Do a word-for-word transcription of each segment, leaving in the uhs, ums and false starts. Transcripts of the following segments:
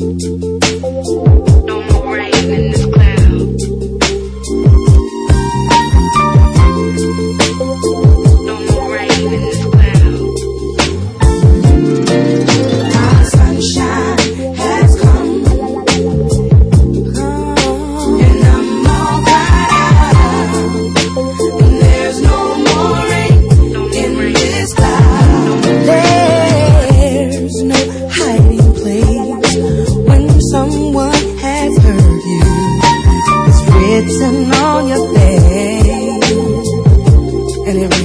Written on your face, and it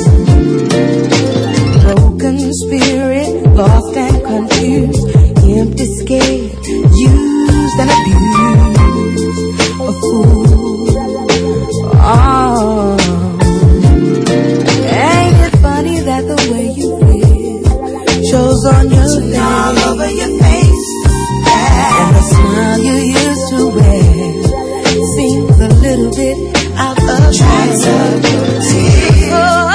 reads: broken spirit, lost and confused, empty, scared, used and abused, a fool. Oh, ain't it funny that the way you feel shows on your face, all over your face, and the smile you used to wear seems a little bit out of place. Oh,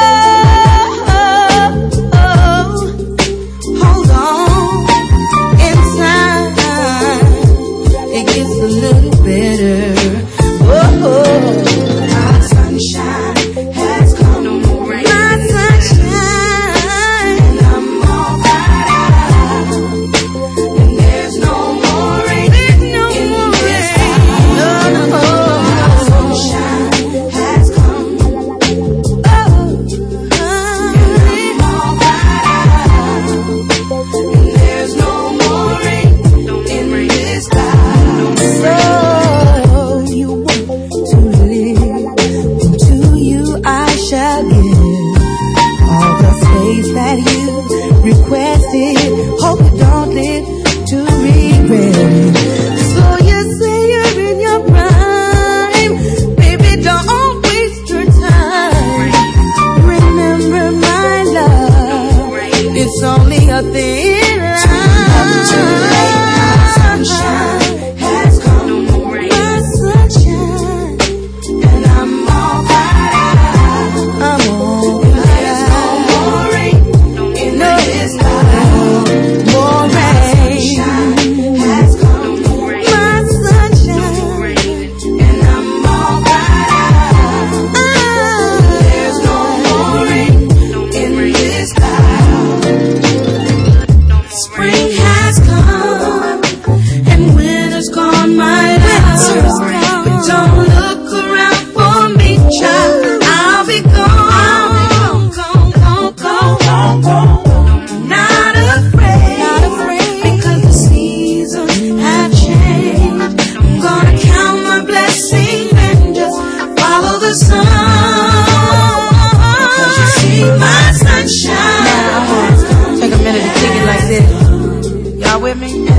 oh, oh, oh, hold on. In time, it gets a little better. Oh, oh. My sunshine has come. No more rain. My sunshine, and I'm all cried out. And there's no more rain. There's no more rain. No, no. That you requested, hope you don't live to regret it. So you say you're in your prime, baby, don't waste your time. Remember my love, it's only a thin line. Too late, my sunshine has come. My sunshine, and I'm all cried out. I'm all cried out. Take a minute to think it like this. Y'all with me?